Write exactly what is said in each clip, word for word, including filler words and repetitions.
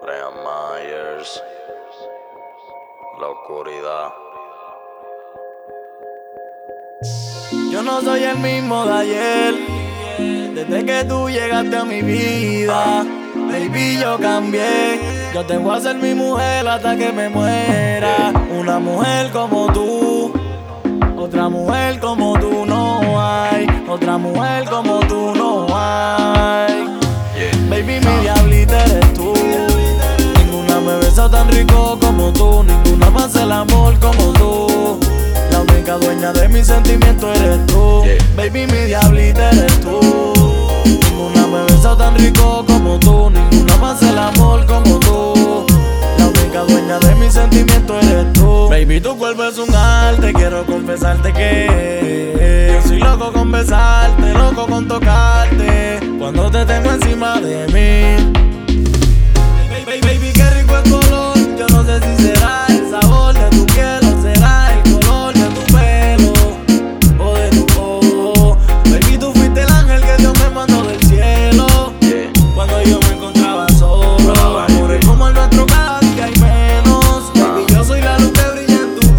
Brian Myers, la oscuridad. Yo no soy el mismo de ayer, desde que tú llegaste a mi vida. Baby, yo cambié, yo te voy a ser mi mujer hasta que me muera. Una mujer como tú, otra mujer como tú no hay. Otra mujer como tú no hay. Baby, mi diablita eres tú. Ninguna me besa tan rico como tú. Ninguna más el amor como tú. La única dueña de mis sentimientos eres tú. Baby, mi diablita eres tú. Ninguna me besa tan rico como tú. Ninguna más el amor como tú. La única dueña de mis sentimientos eres tú. Baby, tu cuerpo es un arte. Quiero confesarte que yo soy loco con besarte, loco con tocarte cuando te tengo encima de mí. Baby, baby, qué rico el color. Yo no sé si será el sabor de tu piel o será el color de tu pelo o de tu ojo. Baby, tú fuiste el ángel que Dios me mandó del cielo cuando yo me encontraba solo. Amores como el nuestro cada día hay menos. Baby, yo soy la luz que brilla en tus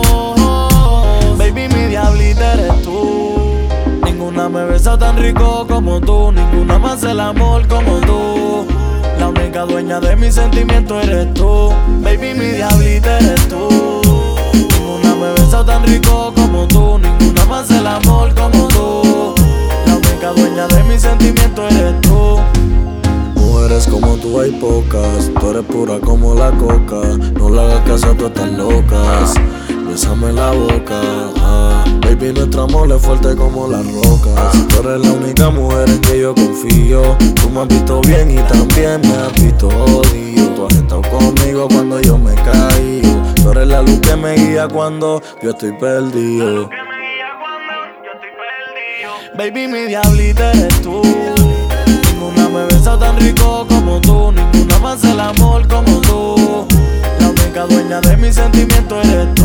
ojos. Baby, mi diablita eres tú. Ninguna me besa tan rico como tú. Ninguna más el amor como tú. La única dueña de mis sentimientos eres tú. Baby, mi diablita eres tú. Ninguna me besa tan rico como tú. Ninguna más el amor como tú. La única dueña de mis sentimientos eres tú. Mujeres como tú hay pocas, tú eres pura como la coca. No le hagas caso a todas estas locas. Bésame la boca, ah. Baby, nuestro amor es fuerte como las rocas. Tú eres la única mujer en que yo confío. Tú me has visto bien y también me has visto odio. Tú has estado conmigo cuando yo me caí. Tú eres la luz que me guía cuando yo estoy perdido. Baby, mi diablita eres tú. Ninguna me besa tan rico como tú. Ninguna más el amor como tú. La única dueña de mis sentimientos eres tú.